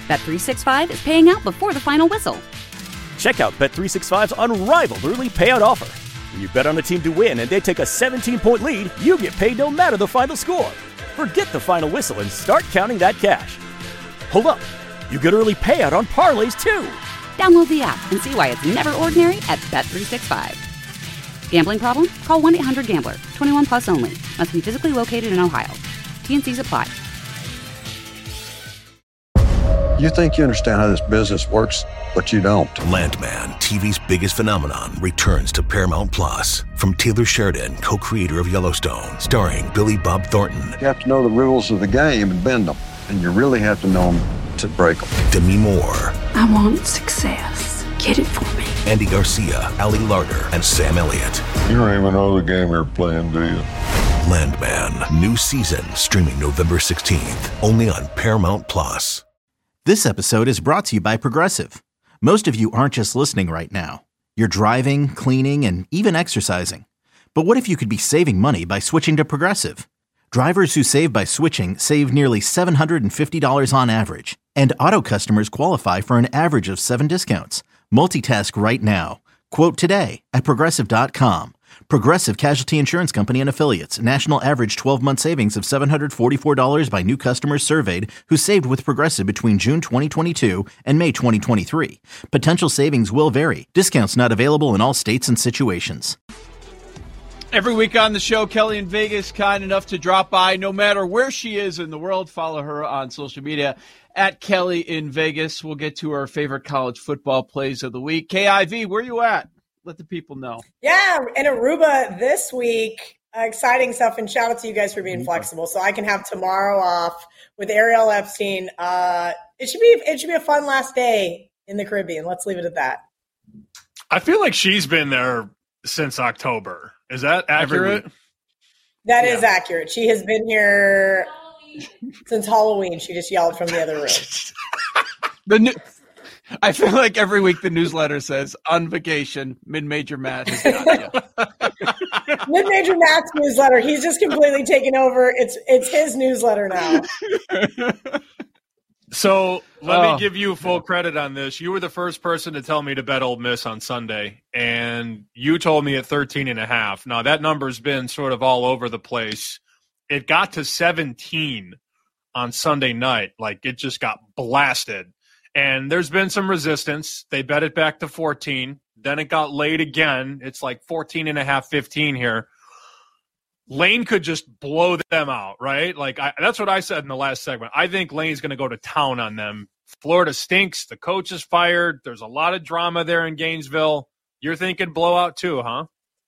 Bet365 is paying out before the final whistle. Check out Bet365's unrivaled early payout offer. When you bet on a team to win and they take a 17-point lead, you get paid no matter the final score. Forget the final whistle and start counting that cash. Hold up. You get early payout on parlays, too. Download the app and see why it's never ordinary at Bet365. Gambling problem? Call 1-800-GAMBLER. 21 plus only. Must be physically located in Ohio. T&Cs apply. You think you understand how this business works, but you don't. Landman, TV's biggest phenomenon, returns to Paramount Plus. From Taylor Sheridan, co-creator of Yellowstone, starring Billy Bob Thornton. You have to know the rules of the game and bend them. And you really have to know them to break them. Demi Moore. I want success. Get it for me. Andy Garcia, Ali Larter, and Sam Elliott. You don't even know the game you're playing, do you? Landman, new season, streaming November 16th, only on Paramount Plus. This episode is brought to you by Progressive. Most of you aren't just listening right now. You're driving, cleaning, and even exercising. But what if you could be saving money by switching to Progressive? Drivers who save by switching save nearly $750 on average. And auto customers qualify for an average of 7 discounts. Multitask right now. Quote today at Progressive.com. Progressive Casualty Insurance Company and Affiliates. National average 12-month savings of $744 by new customers surveyed who saved with Progressive between June 2022 and May 2023. Potential savings will vary. Discounts not available in all states and situations. Every week on the show, Kelly in Vegas, kind enough to drop by no matter where she is in the world. Follow her on social media at Kelly in Vegas. We'll get to our favorite college football plays of the week. KIV, where you at? Let the people know. Yeah, in Aruba this week. Exciting stuff, and shout out to you guys for being flexible. So I can have tomorrow off with Ariel Epstein. It should be a fun last day in the Caribbean. Let's leave it at that. I feel like she's been there since October. Is that accurate? That is accurate. She has been here since Halloween. She just yelled from the other room. I feel like every week the newsletter says, on vacation, Mid-Major Matt has got you. Mid-Major Matt's newsletter. He's just completely taken over. It's his newsletter now. So let me give you full credit on this. You were the first person to tell me to bet Ole Miss on Sunday, and you told me at 13.5. Now, that number's been sort of all over the place. It got to 17 on Sunday night. Like, it just got blasted. And there's been some resistance. They bet it back to 14. Then it got laid again. It's like 14.5, 15 here. Lane could just blow them out, right? Like that's what I said in the last segment. I think Lane's going to go to town on them. Florida stinks. The coach is fired. There's a lot of drama there in Gainesville. You're thinking blowout too, huh?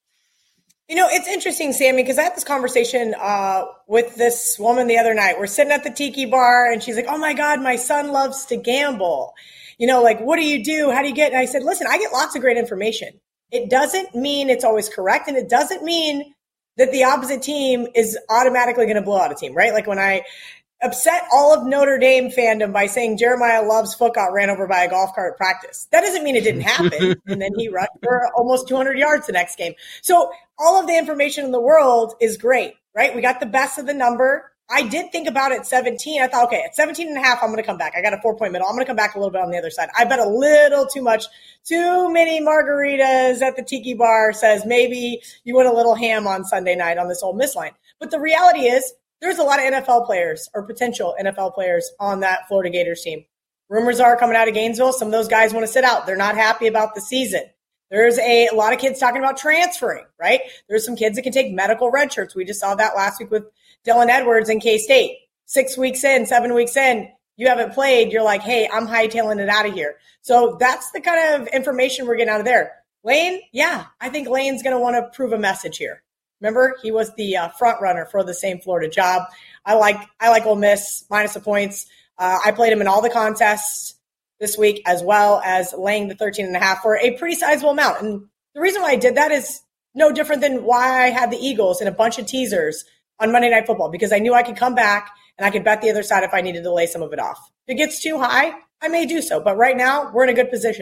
You know, it's interesting, Sammy, because I had this conversation with this woman the other night. We're sitting at the tiki bar, and she's like, oh, my God, my son loves to gamble. You know, like, what do you do? How do you get? And I said, listen, I get lots of great information. It doesn't mean it's always correct, and it doesn't mean that the opposite team is automatically going to blow out a team, right? Like when I upset all of Notre Dame fandom by saying Jeremiah Love's foot got ran over by a golf cart at practice. That doesn't mean it didn't happen. And then he rushed for almost 200 yards the next game. So all of the information in the world is great, right? We got the best of the number. I did think about it at 17. I thought, okay, at 17.5, I'm going to come back. I got a 4-point middle. I'm going to come back a little bit on the other side. I bet a little too much. Too many margaritas at the tiki bar says maybe you went a little ham on Sunday night on this Ole Miss line. But the reality is there's a lot of NFL players or potential NFL players on that Florida Gators team. Rumors are coming out of Gainesville. Some of those guys want to sit out. They're not happy about the season. There's a lot of kids talking about transferring, right? There's some kids that can take medical red shirts. We just saw that last week with Dylan Edwards in K-State. 6 weeks in, 7 weeks in, you haven't played. You're like, hey, I'm hightailing it out of here. So that's the kind of information we're getting out of there. Lane, yeah, I think Lane's going to want to prove a message here. Remember, he was the front runner for the same Florida job. I like Ole Miss minus the points. I played him in all the contests this week, as well as laying the 13.5 for a pretty sizable amount. And the reason why I did that is no different than why I had the Eagles in a bunch of teasers on Monday Night Football, because I knew I could come back and I could bet the other side if I needed to lay some of it off. If it gets too high, I may do so. But right now, we're in a good position.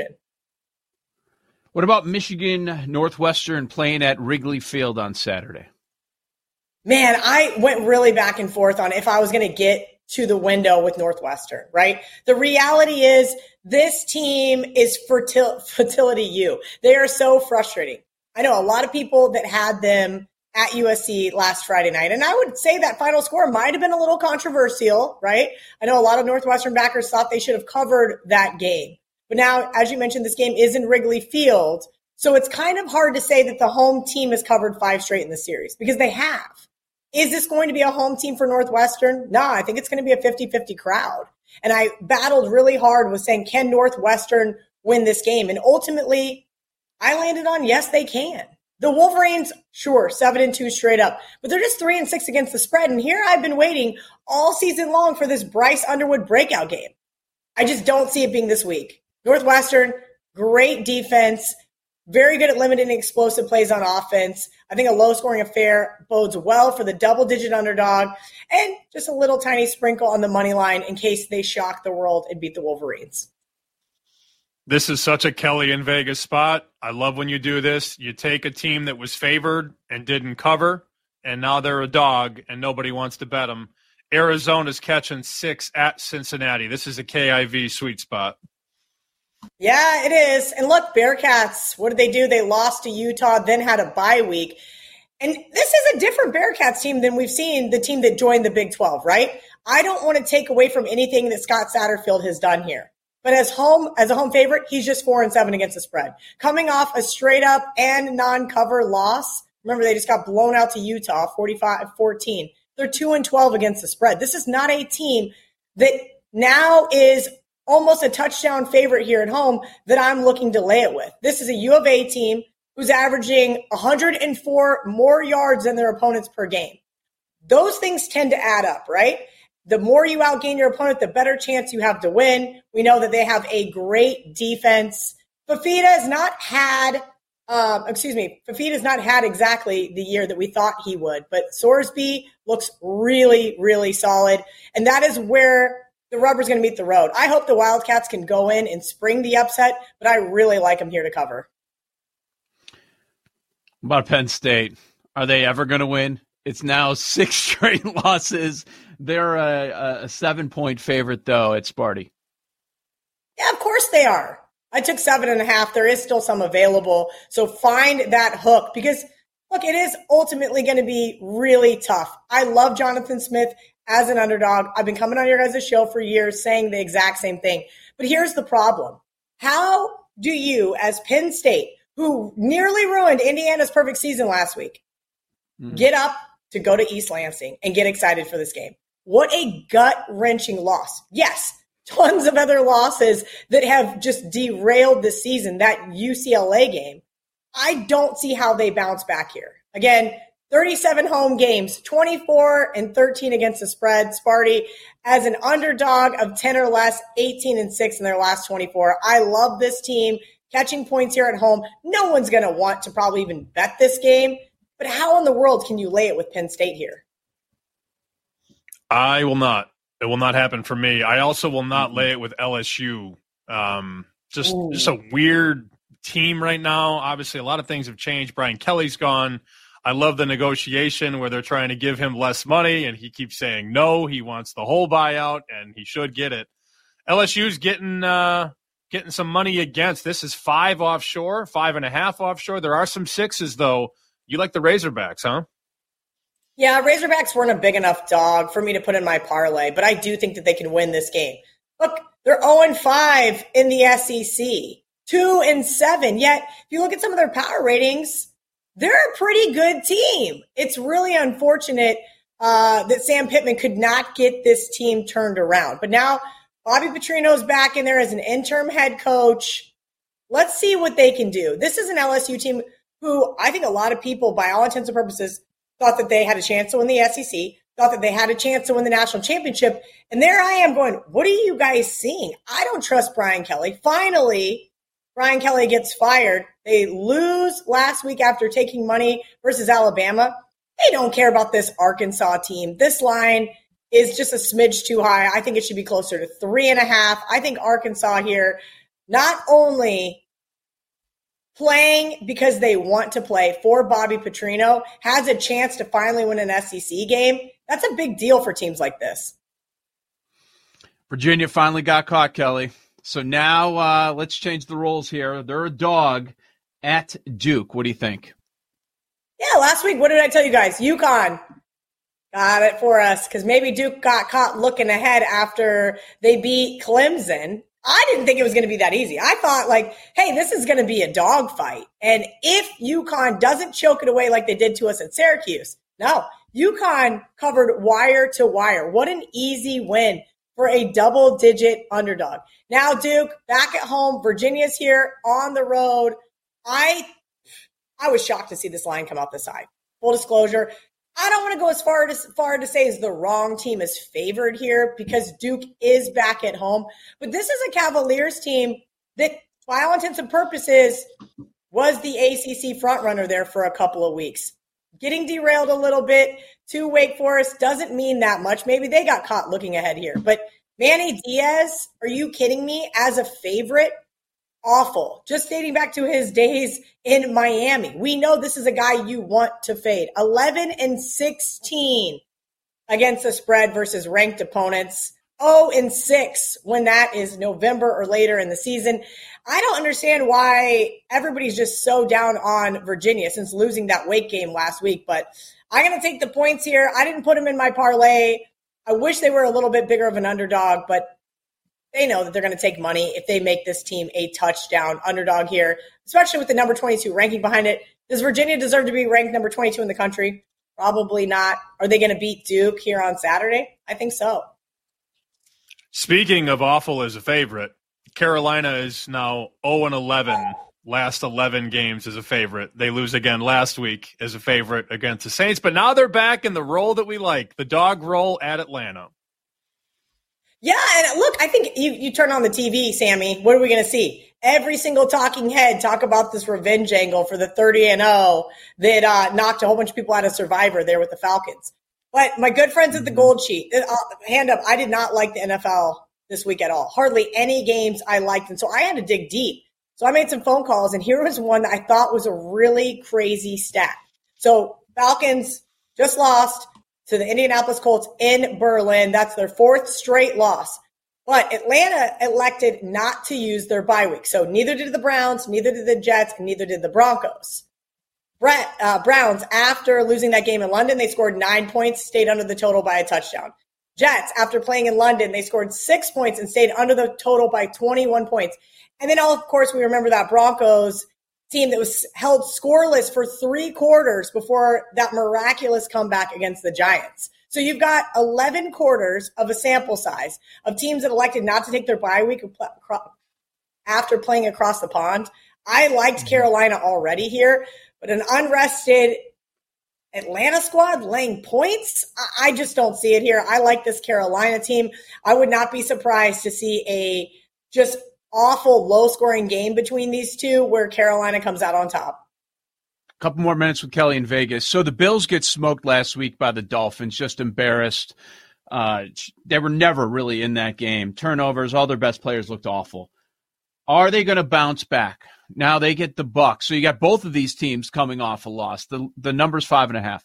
What about Michigan Northwestern playing at Wrigley Field on Saturday? Man, I went really back and forth on if I was going to get to the window with Northwestern, right? The reality is this team is fertility U. They are so frustrating. I know a lot of people that had them at USC last Friday night, and I would say that final score might have been a little controversial, right? I know a lot of Northwestern backers thought they should have covered that game. But now, as you mentioned, this game is in Wrigley Field, so it's kind of hard to say that the home team has covered 5 straight in the series because they have. Is this going to be a home team for Northwestern? No, I think it's going to be a 50-50 crowd. And I battled really hard with saying, can Northwestern win this game? And ultimately, I landed on yes, they can. The Wolverines, sure, 7-2 straight up, but they're just 3-6 against the spread. And here I've been waiting all season long for this Bryce Underwood breakout game. I just don't see it being this week. Northwestern, great defense, very good at limiting explosive plays on offense. I think a low-scoring affair bodes well for the double-digit underdog, and just a little tiny sprinkle on the money line in case they shock the world and beat the Wolverines. This is such a Kelly in Vegas spot. I love when you do this. You take a team that was favored and didn't cover, and now they're a dog, and nobody wants to bet them. Arizona's catching 6 at Cincinnati. This is a KIV sweet spot. Yeah, it is. And look, Bearcats, what did they do? They lost to Utah, then had a bye week. And this is a different Bearcats team than we've seen the team that joined the Big 12, right? I don't want to take away from anything that Scott Satterfield has done here. But as a home favorite, he's just 4-7 against the spread. Coming off a straight up and non-cover loss. Remember, they just got blown out to Utah, 45-14. They're 2-12 against the spread. This is not a team that now is almost a touchdown favorite here at home that I'm looking to lay it with. This is a U of A team who's averaging 104 more yards than their opponents per game. Those things tend to add up, right? The more you outgain your opponent, the better chance you have to win. We know that they have a great defense. Fafita has not had exactly the year that we thought he would, but Sorsby looks really, really solid. And that is where the rubber's going to meet the road. I hope the Wildcats can go in and spring the upset, but I really like them here to cover. About Penn State, are they ever going to win? It's now 6 straight losses. They're a 7-point favorite, though, at Sparty. Yeah, of course they are. I took 7.5. There is still some available. So find that hook because, look, it is ultimately going to be really tough. I love Jonathan Smith as an underdog. I've been coming on your guys' show for years saying the exact same thing. But here's the problem. How do you, as Penn State, who nearly ruined Indiana's perfect season last week, get up to go to East Lansing and get excited for this game? What a gut-wrenching loss. Yes, tons of other losses that have just derailed the season, that UCLA game. I don't see how they bounce back here. Again, 37 home games, 24-13 against the spread. Sparty as an underdog of 10 or less, 18-6 in their last 24. I love this team catching points here at home. No one's going to want to probably even bet this game. But how in the world can you lay it with Penn State here? I will not. It will not happen for me. I also will not lay it with LSU. Just a weird team right now. Obviously, a lot of things have changed. Brian Kelly's gone. I love the negotiation where they're trying to give him less money, and he keeps saying no. He wants the whole buyout, and he should get it. LSU's getting some money against. This is 5 offshore, 5.5 offshore. There are some 6s, though. You like the Razorbacks, huh? Yeah, Razorbacks weren't a big enough dog for me to put in my parlay, but I do think that they can win this game. Look, they're 0-5 in the SEC, 2-7. Yet, if you look at some of their power ratings, they're a pretty good team. It's really unfortunate that Sam Pittman could not get this team turned around. But now Bobby Petrino's back in there as an interim head coach. Let's see what they can do. This is an LSU team who I think a lot of people, by all intents and purposes, thought that they had a chance to win the SEC, thought that they had a chance to win the national championship. And there I am going, what are you guys seeing? I don't trust Brian Kelly. Finally, Brian Kelly gets fired. They lose last week after taking money versus Alabama. They don't care about this Arkansas team. This line is just a smidge too high. I think it should be closer to 3.5. I think Arkansas here, not only playing because they want to play for Bobby Petrino, has a chance to finally win an SEC game. That's a big deal for teams like this. Virginia finally got caught, Kelly. So now let's change the roles here. They're a dog at Duke. What do you think? Yeah, last week, what did I tell you guys? UConn got it for us because maybe Duke got caught looking ahead after they beat Clemson. I didn't think it was going to be that easy. I thought, hey, this is going to be a dogfight. And if UConn doesn't choke it away like they did to us at Syracuse, no, UConn covered wire to wire. What an easy win for a double-digit underdog. Now Duke back at home. Virginia's here on the road. I was shocked to see this line come out this side. Full disclosure, I don't want to go as far to say as the wrong team is favored here because Duke is back at home. But this is a Cavaliers team that, by all intents and purposes, was the ACC frontrunner there for a couple of weeks. Getting derailed a little bit to Wake Forest doesn't mean that much. Maybe they got caught looking ahead here. But Manny Diaz, are you kidding me? As a favorite? Awful. Just dating back to his days in Miami. We know this is a guy you want to fade. 11-16 against the spread versus ranked opponents. 0-6 when that is November or later in the season. I don't understand why everybody's just so down on Virginia since losing that Wake game last week, but I'm going to take the points here. I didn't put them in my parlay. I wish they were a little bit bigger of an underdog, but they know that they're going to take money if they make this team a touchdown underdog here, especially with the number 22 ranking behind it. Does Virginia deserve to be ranked number 22 in the country? Probably not. Are they going to beat Duke here on Saturday? I think so. Speaking of awful as a favorite, Carolina is now 0-11, last 11 games as a favorite. They lose again last week as a favorite against the Saints, but now they're back in the role that we like, the dog role at Atlanta. Yeah, and look, I think you turn on the TV, Sammy, what are we going to see? Every single talking head talk about this revenge angle for the 30-0 that knocked a whole bunch of people out of Survivor there with the Falcons. But my good friends at the Gold Sheet, hand up, I did not like the NFL this week at all. Hardly any games I liked, and so I had to dig deep. So I made some phone calls, and here was one that I thought was a really crazy stat. So Falcons just lost to the Indianapolis Colts in Berlin. That's their fourth straight loss. But Atlanta elected not to use their bye week. So neither did the Browns, neither did the Jets, and neither did the Broncos. Browns, after losing that game in London, they scored 9 points, stayed under the total by a touchdown. Jets, after playing in London, they scored 6 points and stayed under the total by 21 points. And then, of course, we remember that Broncos team that was held scoreless for 3 quarters before that miraculous comeback against the Giants. So you've got 11 quarters of a sample size of teams that elected not to take their bye week after playing across the pond. I liked Carolina already here, but an unrested Atlanta squad laying points, I just don't see it here. I like this Carolina team. I would not be surprised to see a just awful low-scoring game between these two where Carolina comes out on top. A couple more minutes with Kelly in Vegas. So the Bills get smoked last week by the Dolphins, just embarrassed. They were never really in that game. Turnovers, all their best players looked awful. Are they going to bounce back? Now they get the Bucs. So you got both of these teams coming off a loss. The number's 5.5.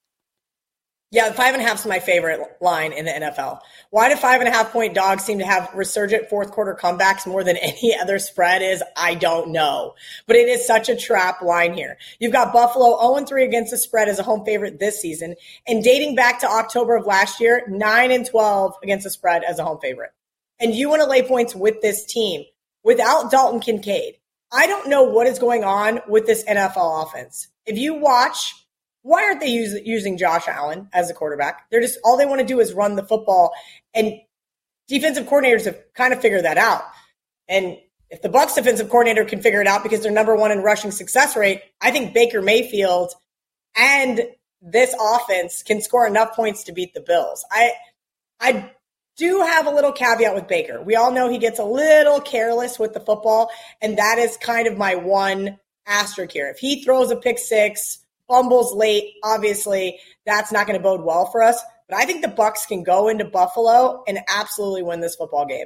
Yeah, 5.5 is my favorite line in the NFL. Why do 5.5-point dogs seem to have resurgent fourth quarter comebacks more than any other spread is? I don't know. But it is such a trap line here. You've got Buffalo 0-3 against the spread as a home favorite this season. And dating back to October of last year, 9-12 against the spread as a home favorite. And you want to lay points with this team without Dalton Kincaid. I don't know what is going on with this NFL offense. If you watch, why aren't they using Josh Allen as a quarterback? They're just, all they want to do is run the football, and defensive coordinators have kind of figured that out. And if the Bucs defensive coordinator can figure it out because they're number one in rushing success rate, I think Baker Mayfield and this offense can score enough points to beat the Bills. I do have a little caveat with Baker. We all know he gets a little careless with the football, and that is kind of my one asterisk here. If he throws a pick six, fumbles late, obviously that's not going to bode well for us. But I think the Bucs can go into Buffalo and absolutely win this football game.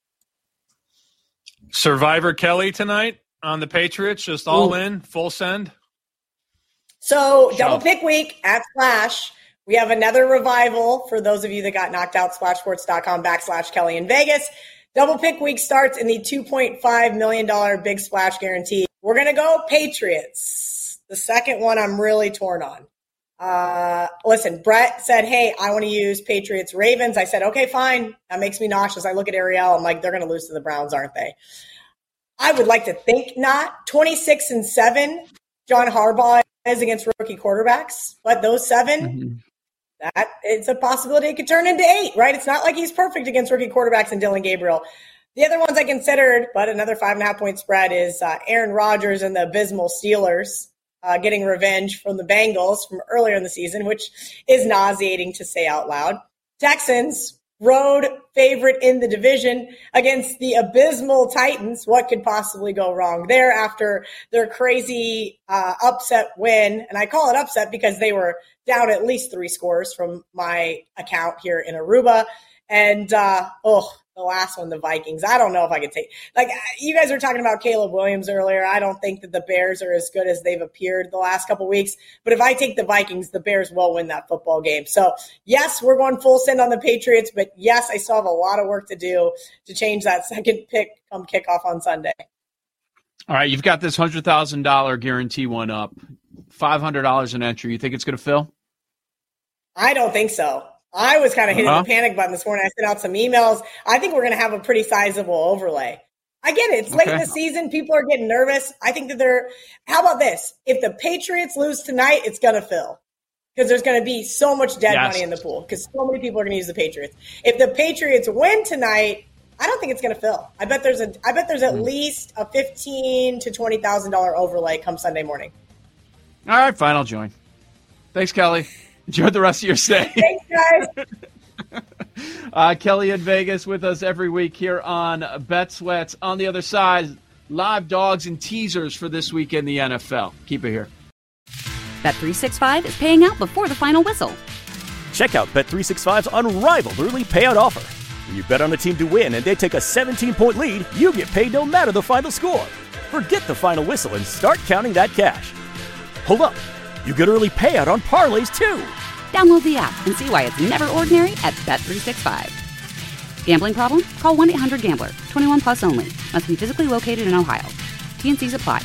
Survivor Kelly tonight on the Patriots, just all in, full send. So double pick week at Flash. We have another revival for those of you that got knocked out, splashsports.com/Kelly in Vegas. Double pick week starts in the $2.5 million big splash guarantee. We're going to go Patriots. The second one I'm really torn on. Listen, Brett said, hey, I want to use Patriots Ravens. I said, okay, fine. That makes me nauseous. I look at Ariel. I'm like, they're going to lose to the Browns, aren't they? I would like to think not. 26-7, John Harbaugh is against rookie quarterbacks, but those 7, that it's a possibility it could turn into 8, right? It's not like he's perfect against rookie quarterbacks and Dylan Gabriel. The other ones I considered, but another 5.5-point spread is Aaron Rodgers and the abysmal Steelers. Getting revenge from the Bengals from earlier in the season, which is nauseating to say out loud. Texans, road favorite in the division against the abysmal Titans. What could possibly go wrong there after their crazy upset win? And I call it upset because they were down at least 3 scores from my account here in Aruba. And, the last one, the Vikings. I don't know if I could take, like, you guys were talking about Caleb Williams earlier. I don't think that the Bears are as good as they've appeared the last couple of weeks. But if I take the Vikings, the Bears will win that football game. So, yes, we're going full send on the Patriots. But, yes, I still have a lot of work to do to change that second pick come kickoff on Sunday. All right, you've got this $100,000 guarantee one up, $500 an entry. You think it's going to fill? I don't think so. I was kind of hitting the panic button this morning. I sent out some emails. I think we're going to have a pretty sizable overlay. I get it. It's late in the season. People are getting nervous. I think that how about this? If the Patriots lose tonight, it's going to fill because there's going to be so much dead money in the pool because so many people are going to use the Patriots. If the Patriots win tonight, I don't think it's going to fill. I bet there's at least a $15,000 to $20,000 overlay come Sunday morning. All right, fine. I'll join. Thanks, Kelly. Enjoy the rest of your stay. Thanks, guys. Kelly in Vegas with us every week here on Bet Sweats. On the other side, live dogs and teasers for this week in the NFL. Keep it here. Bet365 is paying out before the final whistle. Check out Bet365's unrivaled early payout offer. When you bet on a team to win and they take a 17-point lead, you get paid no matter the final score. Forget the final whistle and start counting that cash. Hold up. You get early payout on parlays, too. Download the app and see why it's never ordinary at Bet365. Gambling problem? Call 1-800-GAMBLER. 21 plus only. Must be physically located in Ohio. T&Cs apply.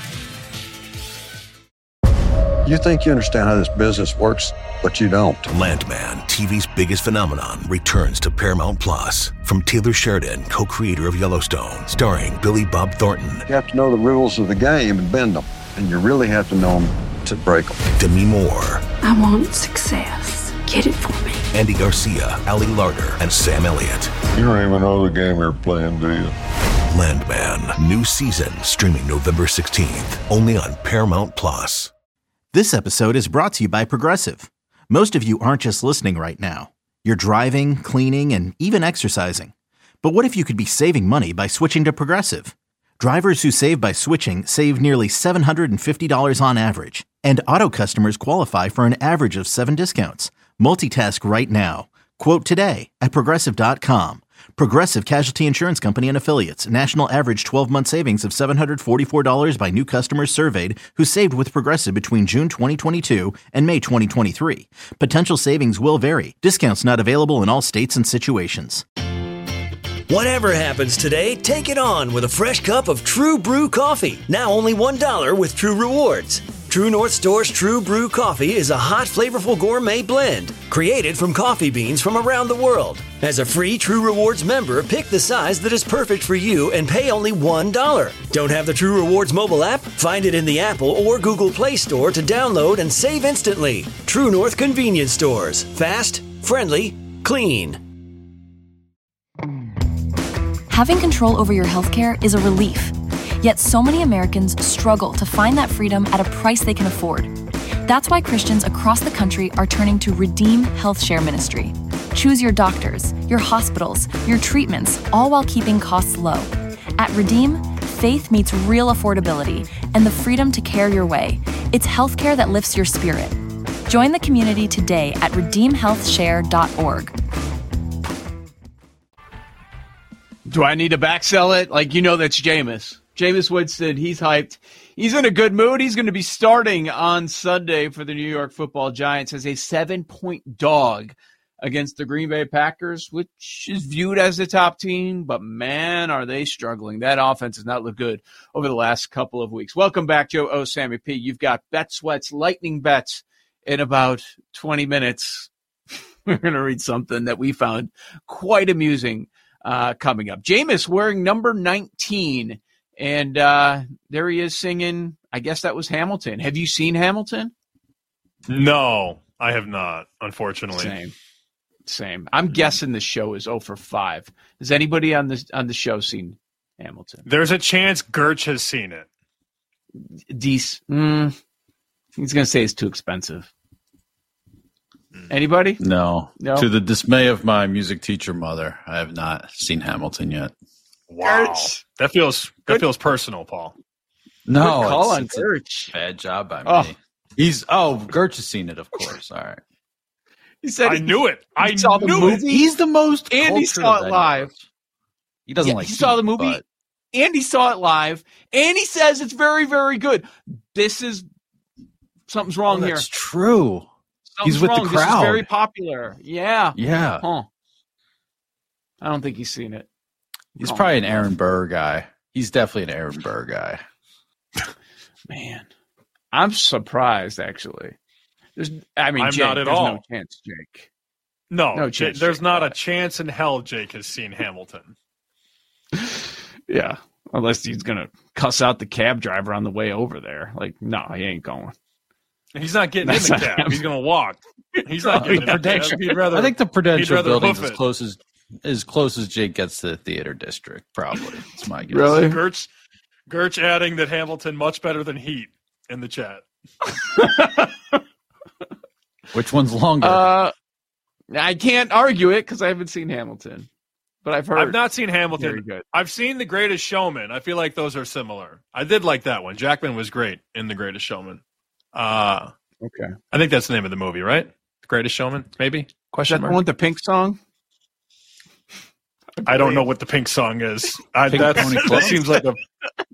You think you understand how this business works, but you don't. Landman, TV's biggest phenomenon, returns to Paramount Plus. From Taylor Sheridan, co-creator of Yellowstone, starring Billy Bob Thornton. You have to know the rules of the game and bend them. And you really have to know them to break them. Demi Moore. I want success. Get it for me. Andy Garcia, Ali Larter, and Sam Elliott. You don't even know the game you're playing, do you? Landman, new season, streaming November 16th, only on Paramount Plus. This episode is brought to you by Progressive. Most of you aren't just listening right now. You're driving, cleaning, and even exercising. But what if you could be saving money by switching to Progressive? Drivers who save by switching save nearly $750 on average. And auto customers qualify for an average of 7 discounts. Multitask right now. Quote today at Progressive.com. Progressive Casualty Insurance Company and Affiliates. National average 12-month savings of $744 by new customers surveyed who saved with Progressive between June 2022 and May 2023. Potential savings will vary. Discounts not available in all states and situations. Whatever happens today, take it on with a fresh cup of True Brew coffee. Now only $1 with True Rewards. True North Store's True Brew coffee is a hot, flavorful gourmet blend created from coffee beans from around the world. As a free True Rewards member, pick the size that is perfect for you and pay only $1. Don't have the True Rewards mobile app? Find it in the Apple or Google Play Store to download and save instantly. True North Convenience Stores. Fast, friendly, clean. Having control over your healthcare is a relief. Yet so many Americans struggle to find that freedom at a price they can afford. That's why Christians across the country are turning to Redeem Health Share Ministry. Choose your doctors, your hospitals, your treatments, all while keeping costs low. At Redeem, faith meets real affordability and the freedom to care your way. It's healthcare that lifts your spirit. Join the community today at redeemhealthshare.org. Do I need to back sell it? Like, that's Jameis. Jameis Winston, he's hyped. He's in a good mood. He's going to be starting on Sunday for the New York Football Giants as a 7-point dog against the Green Bay Packers, which is viewed as the top team, but man, are they struggling. That offense has not looked good over the last couple of weeks. Welcome back, Joe O. Sammy P. You've got Bet Sweat's lightning bets in about 20 minutes. We're going to read something that we found quite amusing coming up. Jameis wearing number 19, and there he is singing, I guess that was Hamilton. Have you seen Hamilton? No, I have not, unfortunately. Same. I'm guessing the show is 0 for 5. Has anybody on the show seen Hamilton? There's a chance Gertch has seen it. He's going to say it's too expensive. Anybody? No. To the dismay of my music teacher mother, I have not seen Hamilton yet. Wow. That feels personal, Paul. No, call on it's Gertch. a bad job by me. Gertch has seen it, of course. All right. He said I knew it. I saw the knew movie. it. He's the most and he saw it live. He doesn't He saw the movie, and he saw it live, and he says it's very, very good. Something's wrong here. That's true. Something's he's with wrong. the crowd. This is very popular. Yeah. Yeah. Huh. I don't think he's seen it. He's probably an Aaron Burr guy. He's definitely an Aaron Burr guy. Man, I'm surprised, actually. I'm Jake, not at there's all. no chance, Jake. No chance. There's not a chance in hell Jake has seen Hamilton. Yeah, unless he's going to cuss out the cab driver on the way over there. Like, no, he ain't going. He's not getting in the cab. He's going to walk. He's not getting in the cab. I think the Prudential building's hoof it. as close as Jake gets to the theater district, probably. That's my guess. Really? Gertch adding that Hamilton much better than Heat in the chat. Which one's longer? I can't argue it because I haven't seen Hamilton, but I've not seen Hamilton. Very good. I've seen The Greatest Showman. I feel like those are similar. I did like that one. Jackman was great in The Greatest Showman. Okay. I think that's the name of the movie, right? The Greatest Showman, maybe? Question mark. The one with the pink song? I don't know what the pink song is. That seems like a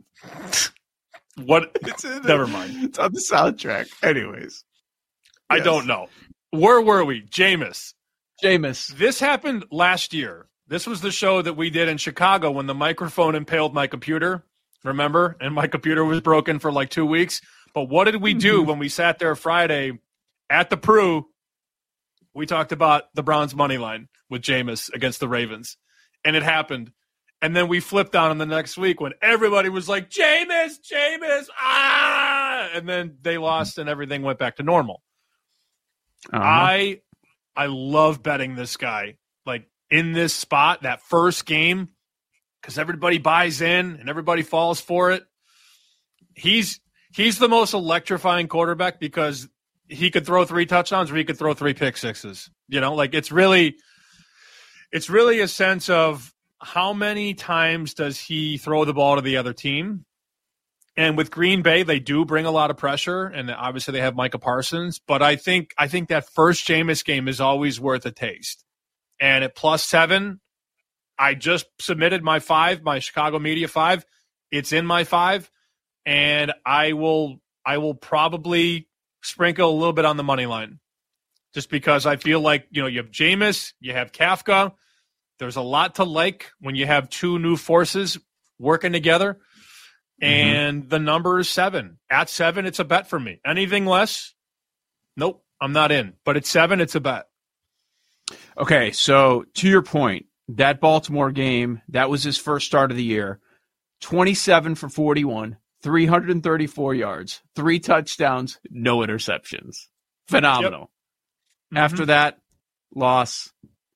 what? Never mind. It's on the soundtrack. Anyways. I don't know. Where were we? Jameis. This happened last year. This was the show that we did in Chicago when the microphone impaled my computer. Remember? And my computer was broken for like 2 weeks. But what did we do when we sat there Friday at the Pru? We talked about the Browns money line with Jameis against the Ravens. And it happened. And then we flipped on the next week when everybody was like, Jameis, ah! And then they lost and everything went back to normal. Uh-huh. I love betting this guy, like in this spot, that first game, because everybody buys in and everybody falls for it. He's the most electrifying quarterback because he could throw 3 touchdowns or he could throw 3 pick sixes. You know, like it's really a sense of how many times does he throw the ball to the other team? And with Green Bay, they do bring a lot of pressure, and obviously they have Micah Parsons. But I think that first Jameis game is always worth a taste. And at +7, I just submitted my Chicago Media 5. It's in my 5, and I will probably sprinkle a little bit on the money line, just because I feel like you have Jameis, you have Kafka. There's a lot to like when you have 2 new forces working together. And the number is 7. At 7, it's a bet for me. Anything less, nope, I'm not in. But at 7, it's a bet. Okay, so to your point, that Baltimore game, that was his first start of the year. 27 for 41, 334 yards, 3 touchdowns, no interceptions. Phenomenal. Yep. After that, loss.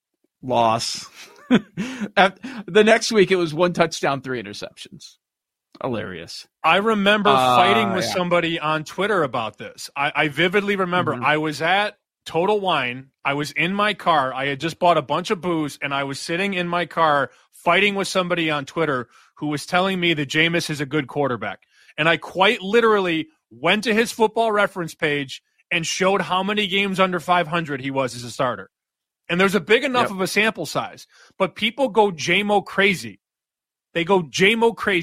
The next week, it was 1 touchdown, 3 interceptions. Hilarious. I remember fighting with somebody on Twitter about this. I vividly remember I was at Total Wine. I was in my car. I had just bought a bunch of booze, and I was sitting in my car fighting with somebody on Twitter who was telling me that Jameis is a good quarterback. And I quite literally went to his Football Reference page and showed how many games under 500 he was as a starter. And there's a big enough of a sample size. But people go JMO crazy. They go JMO crazy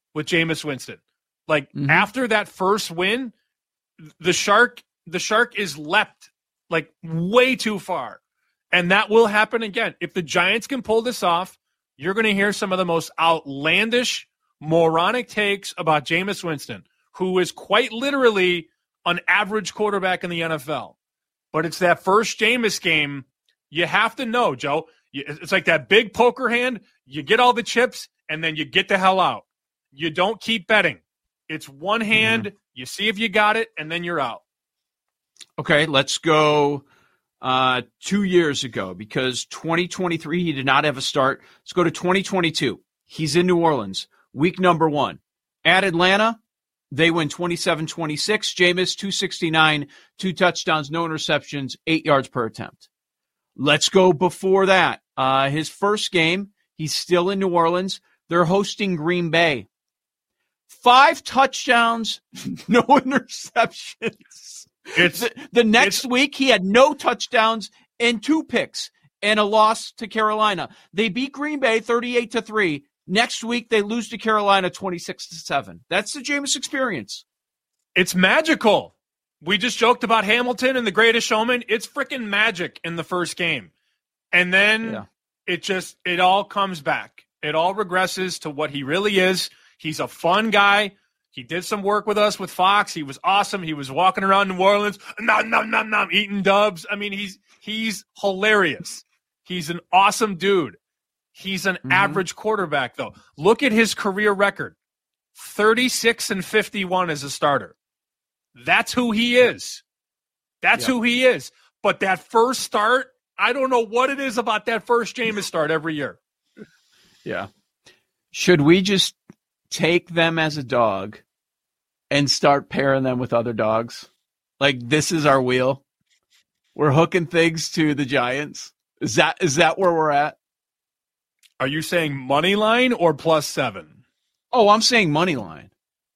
with Jameis Winston. Like after that first win, the shark is leapt like way too far. And that will happen again. If the Giants can pull this off, you're going to hear some of the most outlandish, moronic takes about Jameis Winston, who is quite literally an average quarterback in the NFL. But it's that first Jameis game. You have to know, Joe. It's like that big poker hand. You get all the chips, and then you get the hell out. You don't keep betting. It's one hand. You see if you got it, and then you're out. Okay, let's go 2 years ago, because 2023, he did not have a start. Let's go to 2022. He's in New Orleans. Week number 1. At Atlanta, they win 27-26. Jameis, 269, 2 touchdowns, no interceptions, 8 yards per attempt. Let's go before that. His first game, he's still in New Orleans. They're hosting Green Bay. 5 touchdowns, no interceptions. The next week, he had no touchdowns and 2 picks and a loss to Carolina. They beat Green Bay 38-3. Next week, they lose to Carolina 26-7. That's the Jameis experience. It's magical. We just joked about Hamilton and The Greatest Showman. It's freaking magic in the first game. And then it all comes back. It all regresses to what he really is. He's a fun guy. He did some work with us with Fox. He was awesome. He was walking around New Orleans, eating dubs. I mean, he's hilarious. He's an awesome dude. He's an average quarterback, though. Look at his career record. 36-51 as a starter. That's who he is. That's who he is. But that first start, I don't know what it is about that first Jameis start every year. Yeah. Should we just take them as a dog and start pairing them with other dogs? Like, this is our wheel. We're hooking things to the Giants. Is that where we're at? Are you saying money line or +7? Oh, I'm saying money line.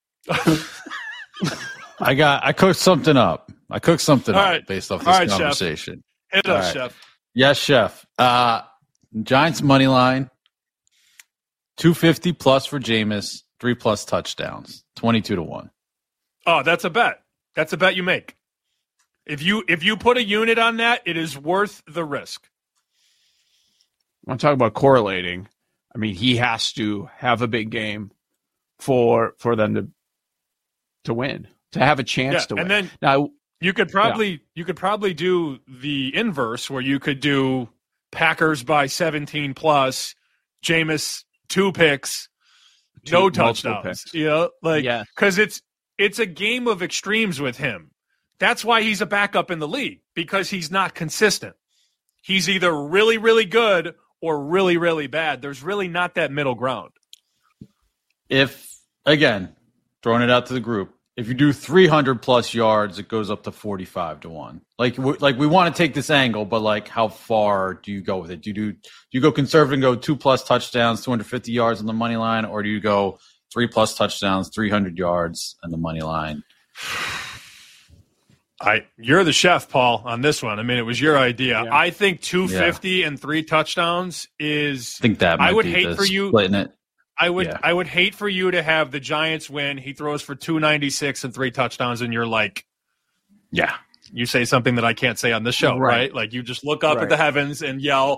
I cooked something up. Right. Based off this conversation. Chef. Hit us, Chef. Yes, Chef. Giants money line, 250 plus for Jameis, 3+ touchdowns, 22-1. Oh, that's a bet. That's a bet you make. If you put a unit on that, it is worth the risk. I'm talking about correlating. I mean, he has to have a big game for them to win, to have a chance to win. And then now you could probably do the inverse, where you could do Packers by 17 plus, Jameis 2 picks, no touchdowns. Picks. You know, because it's a game of extremes with him. That's why he's a backup in the league, because he's not consistent. He's either really, really good or really, really bad. There's really not that middle ground. If, again, throwing it out to the group, if you do 300 plus yards, it goes up to 45-1. Like we want to take this angle, but like, how far do you go with it? Do you go conservative and go 2+ touchdowns, 250 yards on the money line, or do you go 3+ touchdowns, 300 yards on the money line? You're the chef, Paul, on this one. I mean, it was your idea. Yeah. I think 250 and 3 touchdowns is. I think that might I would be hate the for you. Splitting it. I would hate for you to have the Giants win. He throws for 296 and 3 touchdowns, and you're like, yeah. You say something that I can't say on this show, right? Like, you just look up at the heavens and yell.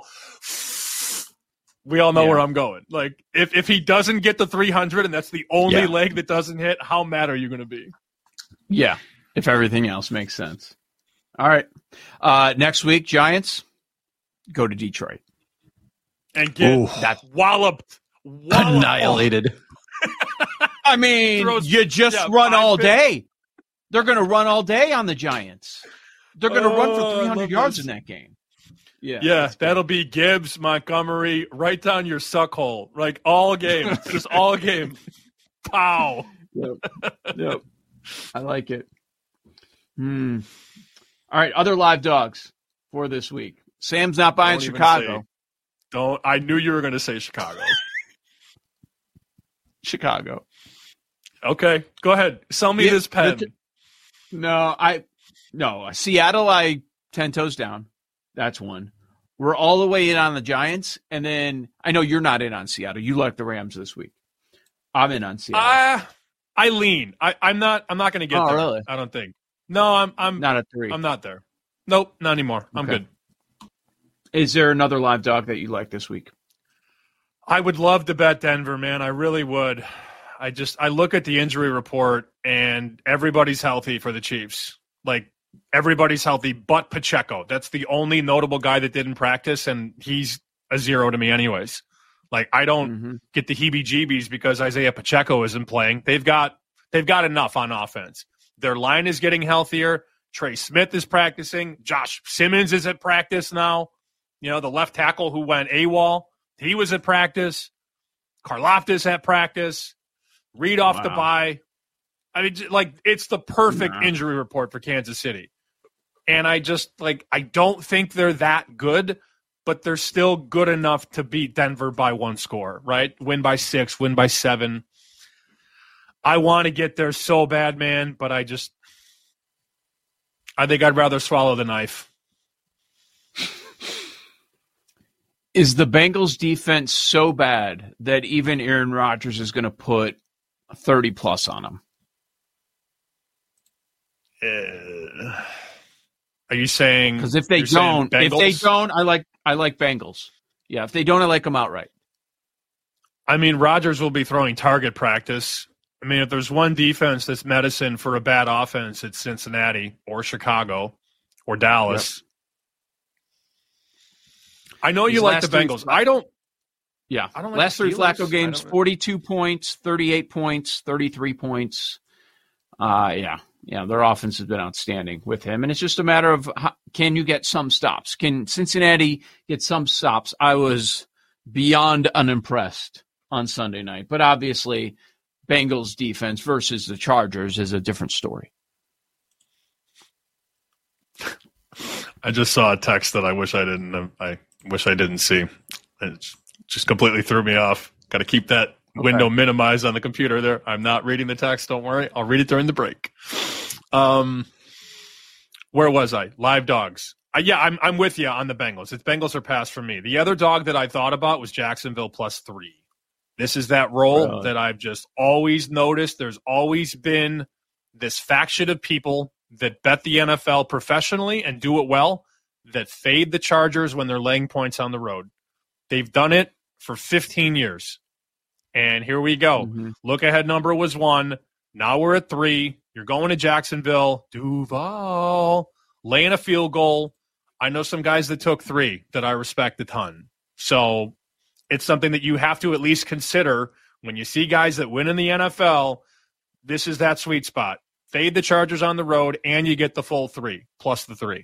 We all know where I'm going. Like, if he doesn't get the 300 and that's the only leg that doesn't hit, how mad are you going to be? Yeah. If everything else makes sense. All right. Next week, Giants go to Detroit. And get that walloped. Annihilated. I mean, you just run all day. They're going to run all day on the Giants. They're going to run for 300 yards in that game. Yeah, that'll be Gibbs, Montgomery, right down your suck hole. Like, all game. Just all game. Pow. Yep. I like it. All right, other live dogs for this week. Sam's not buying Chicago. I knew you were going to say Chicago. Chicago. Okay, go ahead. Sell me this pen. Seattle, I 10 toes down. That's one. We're all the way in on the Giants, and then I know you're not in on Seattle. You like the Rams this week. I'm in on Seattle. I lean. I'm not going to get there. Really? I don't think. No, I'm not at 3. I'm not there. Nope, not anymore. I'm good. Is there another live dog that you like this week? I would love to bet Denver, man. I really would. I look at the injury report and everybody's healthy for the Chiefs. Like, everybody's healthy but Pacheco. That's the only notable guy that didn't practice, and he's a 0 to me anyways. Like, I don't get the heebie-jeebies because Isaiah Pacheco isn't playing. They've got enough on offense. Their line is getting healthier. Trey Smith is practicing. Josh Simmons is at practice now. You know, the left tackle who went AWOL, he was at practice. Karlaftis at practice. Reed off the bye. I mean, like, it's the perfect injury report for Kansas City. And I don't think they're that good, but they're still good enough to beat Denver by 1 score, right? Win by 6, win by 7. I want to get there so bad, man, but I think I'd rather swallow the knife. Is the Bengals defense so bad that even Aaron Rodgers is going to put 30-plus on them? Are you saying? Because if they don't, I like Bengals. Yeah, if they don't, I like them outright. I mean, Rodgers will be throwing target practice. I mean, if there's one defense that's medicine for a bad offense, it's Cincinnati or Chicago or Dallas. Yep. I know you like the Bengals. I don't. Yeah. I don't like last 3 Steelers. Flacco games, 42 points, 38 points, 33 points. Yeah, their offense has been outstanding with him. And it's just a matter of can you get some stops? Can Cincinnati get some stops? I was beyond unimpressed on Sunday night. But obviously, Bengals defense versus the Chargers is a different story. I just saw a text that I wish I didn't see. It just completely threw me off. Got to keep that window minimized on the computer there. I'm not reading the text. Don't worry. I'll read it during the break. Where was I? Live dogs. I'm with you on the Bengals. It's Bengals or pass for me. The other dog that I thought about was Jacksonville +3. This is that role that I've just always noticed. There's always been this faction of people that bet the NFL professionally and do it well, that fade the Chargers when they're laying points on the road. They've done it for 15 years. And here we go. Look ahead number was 1. Now we're at 3. You're going to Jacksonville. Duval laying a field goal. I know some guys that took 3 that I respect a ton. So it's something that you have to at least consider when you see guys that win in the NFL. This is that sweet spot. Fade the Chargers on the road, and you get the full 3 plus the 3.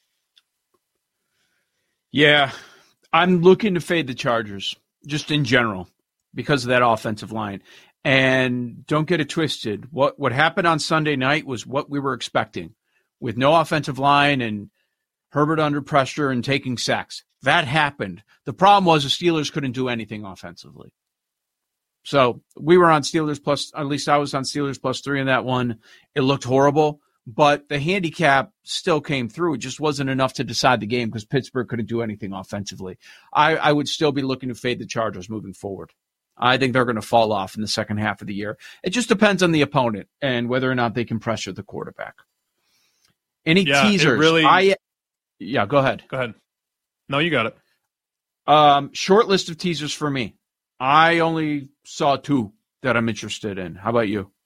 Yeah, I'm looking to fade the Chargers just in general because of that offensive line. And don't get it twisted. What happened on Sunday night was what we were expecting, with no offensive line and Herbert under pressure and taking sacks. That happened. The problem was the Steelers couldn't do anything offensively. So we were on Steelers plus, at least I was on Steelers +3 in that one. It looked horrible, but the handicap still came through. It just wasn't enough to decide the game because Pittsburgh couldn't do anything offensively. I would still be looking to fade the Chargers moving forward. I think they're going to fall off in the second half of the year. It just depends on the opponent and whether or not they can pressure the quarterback. Any teasers? Go ahead. Go ahead. No, you got it. Short list of teasers for me. I only saw 2 that I'm interested in. How about you?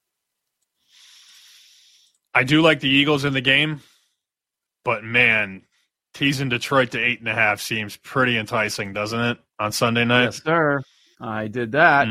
I do like the Eagles in the game, but man, teasing Detroit to 8.5 seems pretty enticing, doesn't it? On Sunday night? Yes, sir. I did that.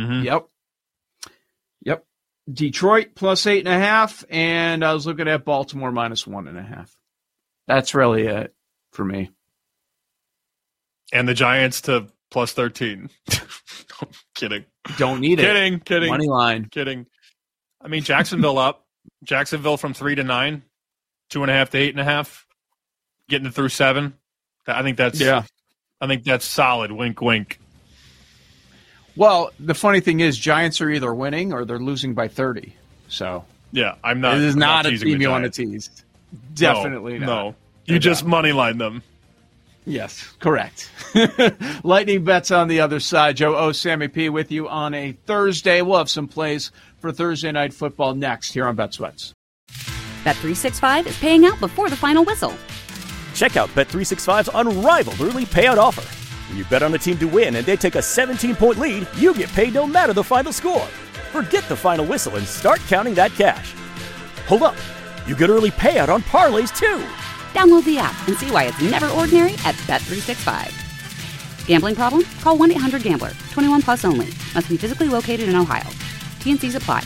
Yep. Detroit +8.5, and I was looking at Baltimore -1.5. That's really it for me. And the Giants to +13. Kidding. Don't need it. Kidding. Money line. Kidding. I mean, Jacksonville up. Jacksonville from 3 to 9, 2.5 to 8.5, getting it through 7. I think that's solid. Wink, wink. Well, the funny thing is, Giants are either winning or they're losing by 30. So yeah, I'm not. This is not a teasing team you want to tease. Definitely not. No, you just money line them. Yes, correct. Lightning Bets on the other side. Joe O, Sammy P with you on a Thursday. We'll have some plays for Thursday Night Football next here on Bet Sweats. Bet365 is paying out before the final whistle. Check out Bet365's unrivaled early payout offer. When you bet on a team to win and they take a 17-point lead, you get paid no matter the final score. Forget the final whistle and start counting that cash. Hold up. You get early payout on parlays, too. Download the app and see why it's never ordinary at Bet365. Gambling problem? Call 1-800-GAMBLER. 21 plus only. Must be physically located in Ohio. T&Cs apply.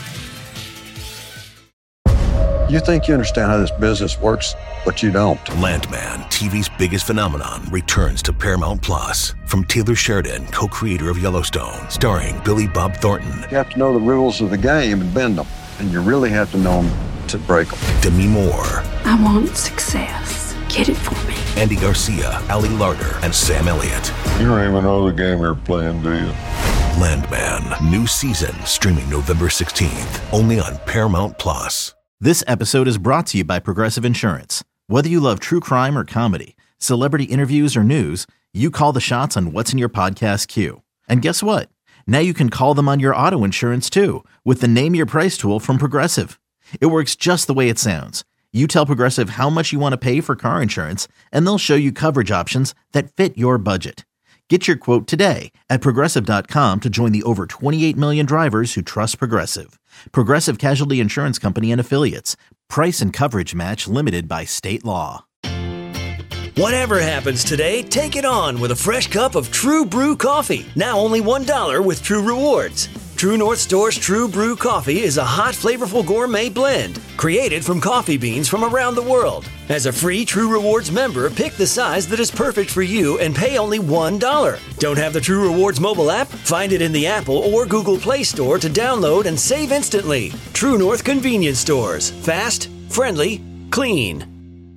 You think you understand how this business works, but you don't. Landman, TV's biggest phenomenon, returns to Paramount Plus. From Taylor Sheridan, co-creator of Yellowstone, starring Billy Bob Thornton. You have to know the rules of the game and bend them. And you really have to know them to break them. Demi Moore. I want success. Get it for me. Andy Garcia, Ali Larter, and Sam Elliott. You don't even know the game you're playing, do you? Landman, new season, streaming November 16th, only on Paramount Plus. This episode is brought to you by Progressive Insurance. Whether you love true crime or comedy, celebrity interviews or news, you call the shots on what's in your podcast queue. And guess what? Now you can call them on your auto insurance too with the Name Your Price tool from Progressive. It works just the way it sounds. You tell Progressive how much you want to pay for car insurance, and they'll show you coverage options that fit your budget. Get your quote today at Progressive.com to join the over 28 million drivers who trust Progressive. Progressive Casualty Insurance Company and Affiliates. Price and coverage match limited by state law. Whatever happens today, take it on with a fresh cup of True Brew coffee. Now only $1 with True Rewards. True North Store's True Brew coffee is a hot, flavorful gourmet blend created from coffee beans from around the world. As a free True Rewards member, pick the size that is perfect for you and pay only $1. Don't have the True Rewards mobile app? Find it in the Apple or Google Play Store to download and save instantly. True North Convenience Stores. Fast, friendly, clean.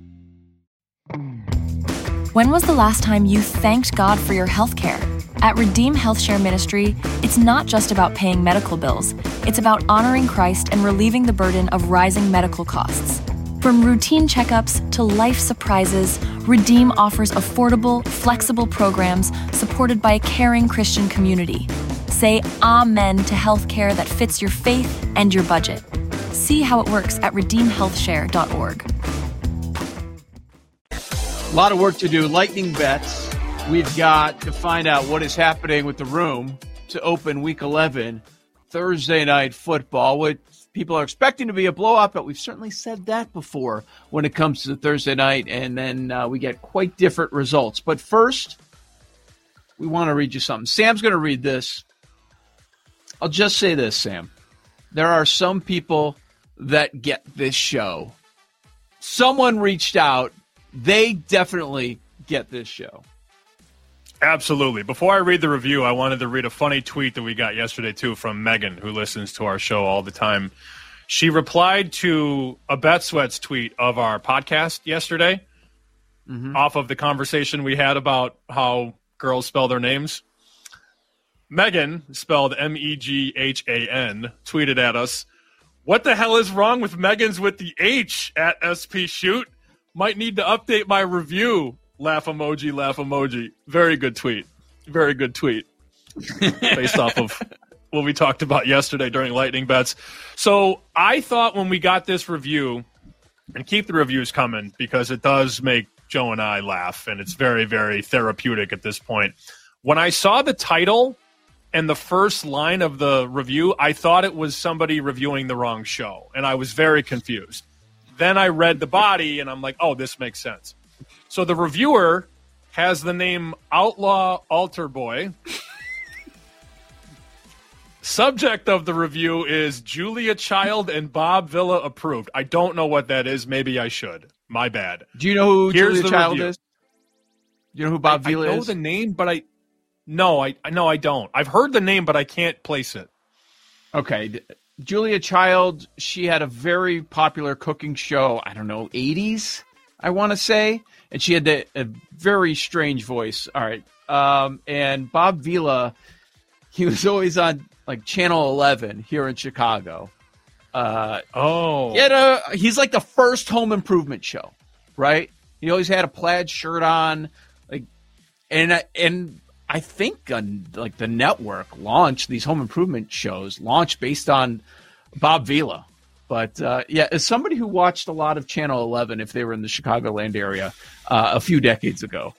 When was the last time you thanked God for your health care? At Redeem Health Share Ministry, it's not just about paying medical bills. It's about honoring Christ and relieving the burden of rising medical costs. From routine checkups to life surprises, Redeem offers affordable, flexible programs supported by a caring Christian community. Say amen to health care that fits your faith and your budget. See how it works at redeemhealthshare.org. A lot of work to do. Lightning Bets. We've got to find out what is happening with the room to open Week 11, Thursday Night Football, which people are expecting to be a blowout, but we've certainly said that before when it comes to Thursday night, and then we get quite different results. But first, we want to read you something. Sam's going to read this. I'll just say this, Sam. There are some people that get this show. Someone reached out. They definitely get this show. Absolutely. Before I read the review, I wanted to read a funny tweet that we got yesterday, too, from Megan, who listens to our show all the time. She replied to a Bet Sweats tweet of our podcast yesterday off of the conversation we had about how girls spell their names. Megan, spelled Meghan, tweeted at us, "What the hell is wrong with Megan's with the H at SP Shoot? Might need to update my review. Laugh emoji, laugh emoji." Very good tweet. Very good tweet. Based off of what we talked about yesterday during Lightning Bets. So I thought when we got this review, and keep the reviews coming because it does make Joe and I laugh, and it's very, very therapeutic at this point. When I saw the title and the first line of the review, I thought it was somebody reviewing the wrong show, and I was very confused. Then I read the body, and I'm like, oh, this makes sense. So the reviewer has the name Outlaw Altar Boy. Subject of the review is Julia Child and Bob Villa approved. I don't know what that is. Maybe I should. My bad. Do you know who Julia Child is? Do you know who Bob Villa is? I know the name, but I don't. I've heard the name, but I can't place it. Okay. Julia Child, she had a very popular cooking show, I don't know, 80s, I want to say. And she had a very strange voice. All right. And Bob Villa, he was always on like Channel 11 here in Chicago. He's like the first home improvement show, right? He always had a plaid shirt on And I think like the network launched these home improvement shows launched based on Bob Vila. But as somebody who watched a lot of Channel 11, if they were in the Chicagoland area a few decades ago.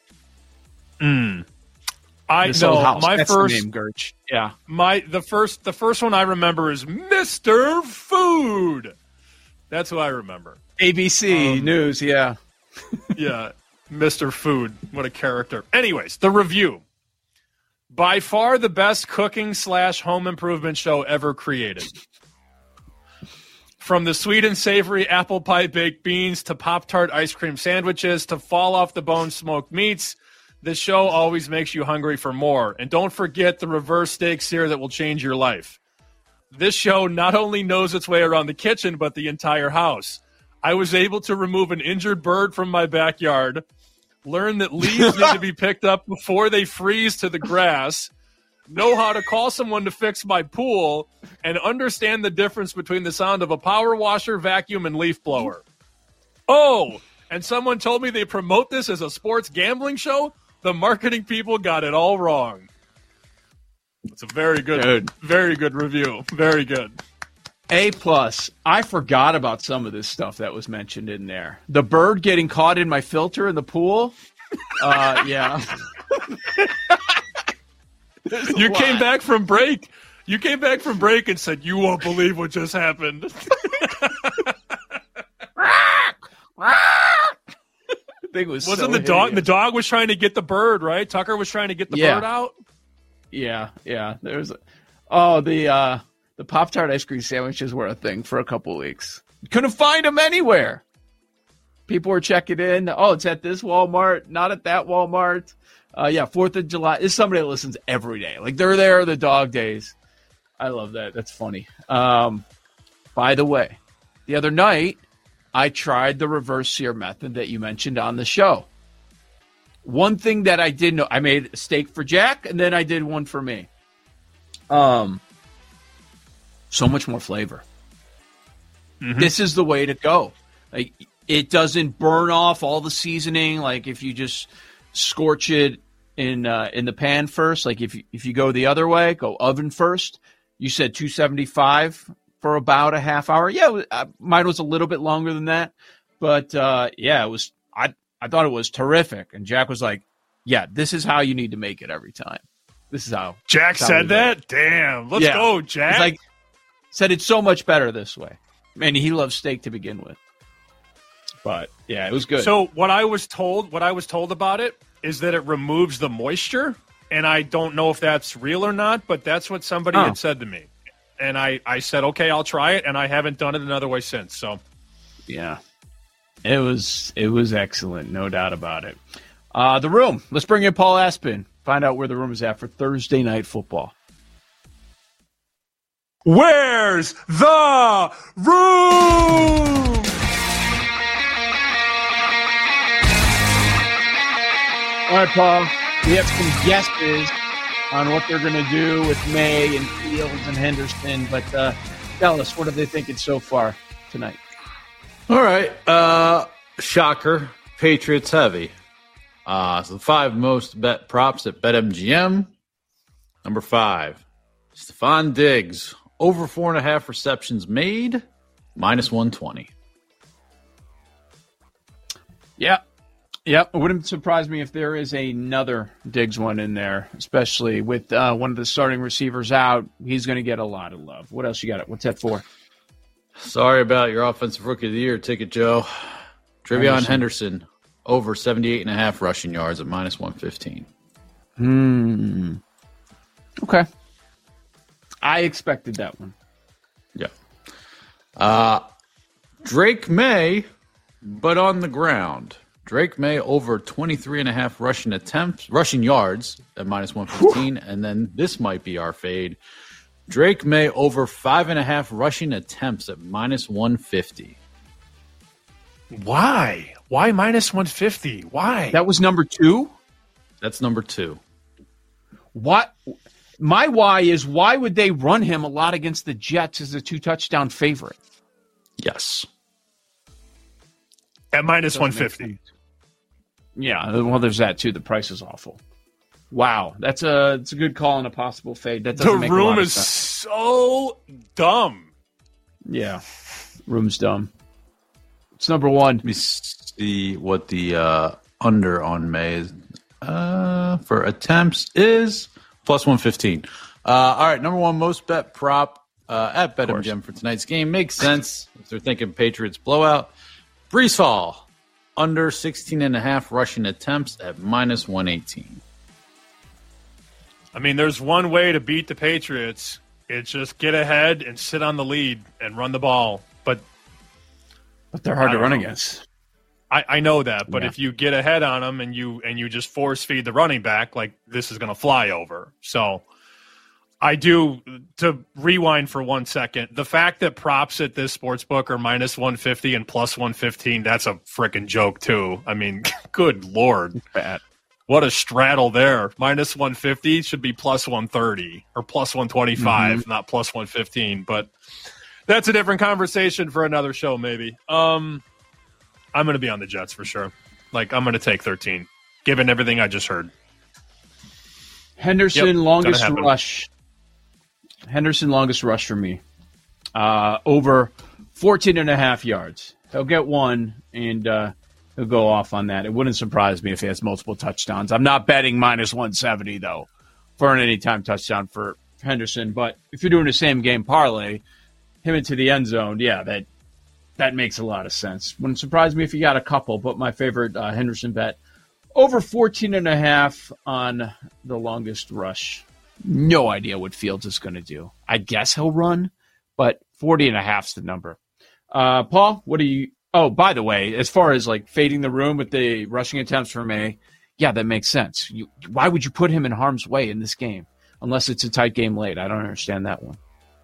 I know my That's first the name, Gerch. Yeah. The first one I remember is Mr. Food. That's who I remember. ABC News, yeah. Yeah, Mr. Food. What a character. Anyways, the review. By far the best cooking / home improvement show ever created. From the sweet and savory apple pie baked beans to Pop-Tart ice cream sandwiches to fall off the bone smoked meats, this show always makes you hungry for more. And don't forget the reverse steak sear that will change your life. This show not only knows its way around the kitchen, but the entire house. I was able to remove an injured bird from my backyard, learn that leaves need to be picked up before they freeze to the grass, know how to call someone to fix my pool, and understand the difference between the sound of a power washer, vacuum, and leaf blower. Oh, and someone told me they promote this as a sports gambling show? The marketing people got it all wrong. It's a very good review. Very good. A+. I forgot about some of this stuff that was mentioned in there. The bird getting caught in my filter in the pool. Yeah. You came back from break. You came back from break and said, "You won't believe what just happened." Wasn't the dog? The dog was trying to get the bird, right? Tucker was trying to get the bird out. Yeah. There's the Pop-Tart ice cream sandwiches were a thing for a couple weeks. Couldn't find them anywhere. People were checking in. Oh, it's at this Walmart, not at that Walmart. 4th of July. This is somebody that listens every day. Like, they're there the dog days. I love that. That's funny. By the way, the other night, I tried the reverse sear method that you mentioned on the show. One thing that I did know, I made a steak for Jack, and then I did one for me. So much more flavor. Mm-hmm. This is the way to go. Like, it doesn't burn off all the seasoning. Like, if you just scorch it in the pan first. Like, if you go the other way, go oven first. You said 275 for about a half hour. Yeah, mine was a little bit longer than that, but it was. I thought it was terrific. And Jack was like, "Yeah, this is how you need to make it every time. This is how." Jack said that. Damn, let's go, Jack. He's like, said it's so much better this way. Man, he loves steak to begin with. But yeah, it was good. So what I was told about it is that it removes the moisture, and I don't know if that's real or not, but that's what somebody had said to me. And I said, okay, I'll try it, and I haven't done it another way since. So yeah, it was excellent, no doubt about it. The room. Let's bring in Paul Aspin. Find out where the room is at for Thursday Night Football. Where's the room? All right, Paul. We have some guesses on what they're going to do with May and Fields and Henderson, but tell us, what are they thinking so far tonight? All right. Shocker. Patriots heavy. So the 5 most bet props at BetMGM. Number 5, Stephon Diggs. Over 4.5 receptions made, -120. Yeah. Yep. It wouldn't surprise me if there is another Diggs one in there, especially with one of the starting receivers out. He's going to get a lot of love. What else you got? What's that for? Sorry about your offensive rookie of the year ticket, Joe. Trevion Henderson, over 78.5 rushing yards at -115. Okay. I expected that one. Yeah. Drake May, but on the ground. Drake May over 23.5 rushing yards at -115. And then this might be our fade. Drake May over 5.5 rushing attempts at -150. Why? Why -150? Why? That was number 2? That's number 2. What? My why is, why would they run him a lot against the Jets as a 2-touchdown favorite? Yes. At -150. Yeah, well, there's that too. The price is awful. Wow, that's a good call and a possible fade. That doesn't make a lot room of is sense. so dumb. Yeah, room's dumb. It's number one. Let me see what the under on May is. For attempts is plus 115. All right, number one most bet prop at BetMGM for tonight's game. Makes sense if they're thinking Patriots blowout. Breece Hall, under 16.5 rushing attempts at minus 118. I mean, there's one way to beat the Patriots. It's just get ahead and sit on the lead and run the ball. But they're hard to run against. I know that, but if you get ahead on them and you just force feed the running back, like this is going to fly over. So I do, to rewind for 1 second, the fact that props at this sportsbook are minus 150 and plus 115, that's a freaking joke too. I mean, good Lord. Bad. What a straddle there. Minus 150 should be plus 130 or plus 125, not plus 115. But that's a different conversation for another show, maybe. I'm going to be on the Jets for sure. Like, I'm going to take 13, given everything I just heard. Henderson, longest rush. Henderson, longest rush for me. Over 14.5 yards. He'll get one, and he'll go off on that. It wouldn't surprise me if he has multiple touchdowns. I'm not betting minus 170, though, for an anytime touchdown for Henderson. But if you're doing the same game parlay, him into the end zone, yeah, that makes a lot of sense. Wouldn't surprise me if you got a couple, but my favorite Henderson bet, over 14.5 on the longest rush. No idea what Fields is going to do. I guess he'll run, but 40.5 is the number. Paul, what do you... Oh, by the way, as far as like fading the room with the rushing attempts for May, yeah, that makes sense. Why would you put him in harm's way in this game? Unless it's a tight game late. I don't understand that one.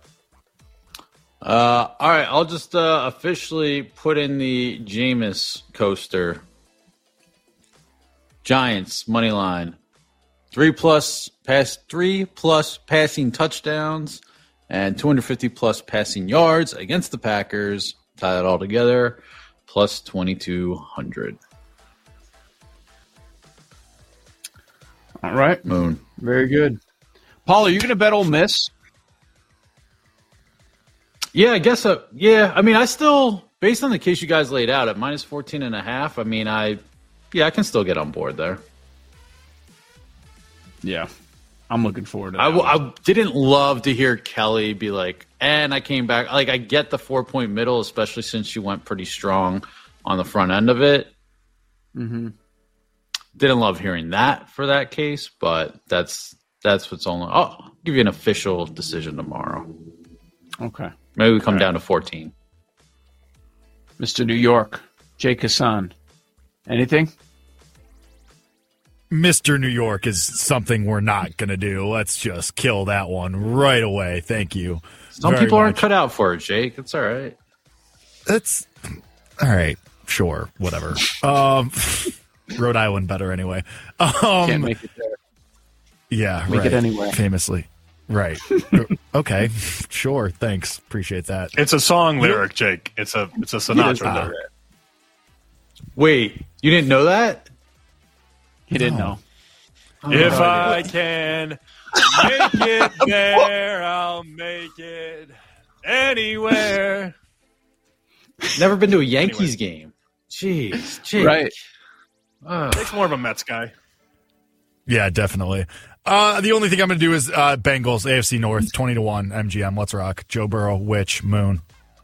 All right, I'll just officially put in the Jameis coaster. Giants money line, 3+ passing touchdowns and 250+ passing yards against the Packers. Tie that all together, plus 2,200. All right, Moon. Very good. Paul, are you going to bet Ole Miss? Yeah, I guess so. Yeah, I mean, I still, based on the case you guys laid out at minus 14.5, I mean, I can still get on board there. Yeah, I'm looking forward to that. I didn't love to hear Kelly be like, and I came back. Like, I get the 4-point middle, especially since she went pretty strong on the front end of it. Mm-hmm. Didn't love hearing that for that case, but that's what's only. I'll give you an official decision tomorrow. Okay. Maybe we come down to 14. Mr. New York, Jake Hassan. Anything? Mr. New York is something we're not going to do. Let's just kill that one right away. Thank you. Some people aren't cut out for it, Jake. It's all right. That's all right. Sure. Whatever. Rhode Island better anyway. Can't make it there. Yeah. Make it anywhere. Famously. Right. Okay. Sure. Thanks. Appreciate that. It's a song lyric, Jake. It's a Sinatra lyric. Wait, you didn't know that? He didn't know. If I can make it there, I'll make it anywhere. Never been to a Yankees game. Jeez, Jake. Right. Jake's more of a Mets guy. Yeah, definitely. The only thing I'm going to do is Bengals, AFC North, 20-1, MGM. Let's rock. Joe Burrow, Witch, Moon.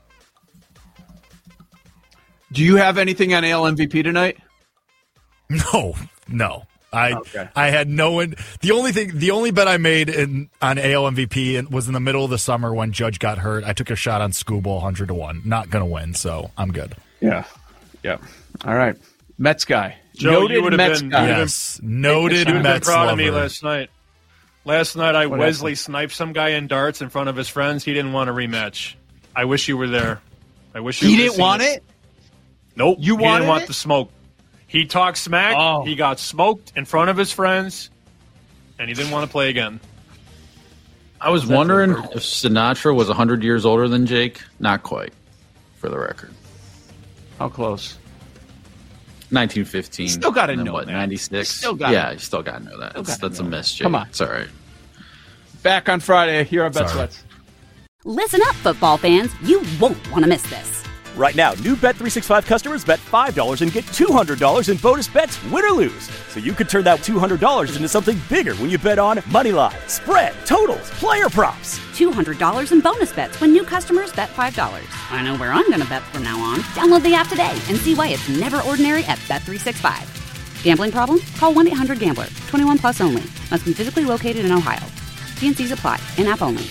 Do you have anything on AL MVP tonight? No. I had no one. The only bet I made on AL MVP was in the middle of the summer when Judge got hurt. I took a shot on Skubal, 100-1. Not going to win, so I'm good. Yeah. All right. Mets guy. Joe, noted you would have Mets been guy. Yes, noted you would have been Mets proud lover. of me last night. Last night I What Wesley happened? sniped some guy in darts in front of his friends. He didn't want a rematch. I wish you were there. I wish you He would have didn't seen want it? Nope. You he wanted didn't want it? the smoke. He talked smack. Oh. He got smoked in front of his friends, and he didn't want to play again. I was wondering if Sinatra was 100 years older than Jake. Not quite, for the record. How close? 1915. Still got to know what, that. 96? You still got to know that. That's a miss, Jay. Come on. It's all right. Back on Friday here on Bet Sweats. Listen up, football fans. You won't want to miss this. Right now, new Bet365 customers bet $5 and get $200 in bonus bets, win or lose. So you could turn that $200 into something bigger when you bet on moneyline, spread, totals, player props. $200 in bonus bets when new customers bet $5. I know where I'm going to bet from now on. Download the app today and see why it's never ordinary at Bet365. Gambling problem? Call 1-800-GAMBLER. 21 plus only. Must be physically located in Ohio. T&Cs apply. In-app only.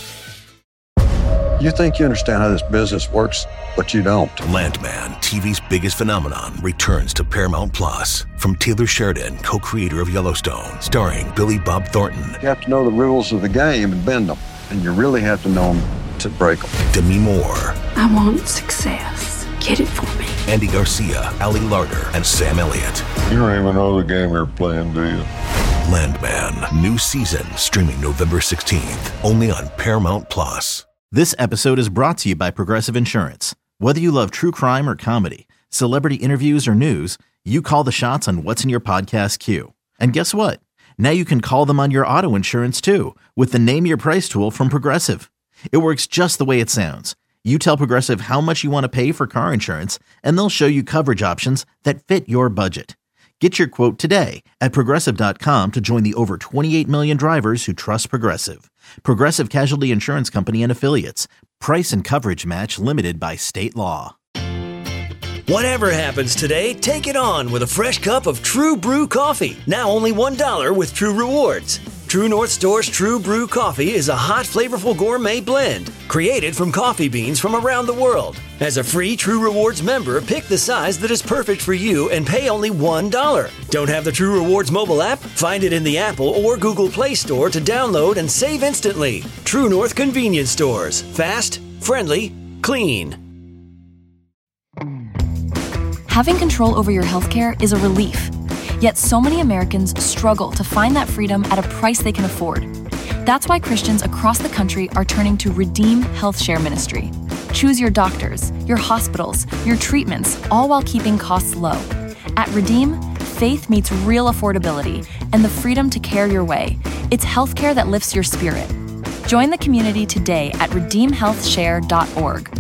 You think you understand how this business works, but you don't. Landman, TV's biggest phenomenon, returns to Paramount Plus. From Taylor Sheridan, co-creator of Yellowstone, starring Billy Bob Thornton. You have to know the rules of the game and bend them, and you really have to know them to break them. Demi Moore. I want success. Get it for me. Andy Garcia, Ali Larter, and Sam Elliott. You don't even know the game you're playing, do you? Landman, new season, streaming November 16th, only on Paramount Plus. This episode is brought to you by Progressive Insurance. Whether you love true crime or comedy, celebrity interviews or news, you call the shots on what's in your podcast queue. And guess what? Now you can call them on your auto insurance too with the Name Your Price tool from Progressive. It works just the way it sounds. You tell Progressive how much you want to pay for car insurance, and they'll show you coverage options that fit your budget. Get your quote today at Progressive.com to join the over 28 million drivers who trust Progressive. Progressive Casualty Insurance Company and Affiliates. Price and coverage match limited by state law. Whatever happens today, take it on with a fresh cup of True Brew coffee. Now only $1 with True Rewards. True North Store's True Brew coffee is a hot, flavorful gourmet blend created from coffee beans from around the world. As a free True Rewards member, pick the size that is perfect for you and pay only $1. Don't have the True Rewards mobile app? Find it in the Apple or Google Play Store to download and save instantly. True North Convenience Stores. Fast, friendly, clean. Having control over your healthcare is a relief. Yet so many Americans struggle to find that freedom at a price they can afford. That's why Christians across the country are turning to Redeem Health Share Ministry. Choose your doctors, your hospitals, your treatments, all while keeping costs low. At Redeem, faith meets real affordability and the freedom to care your way. It's healthcare that lifts your spirit. Join the community today at redeemhealthshare.org.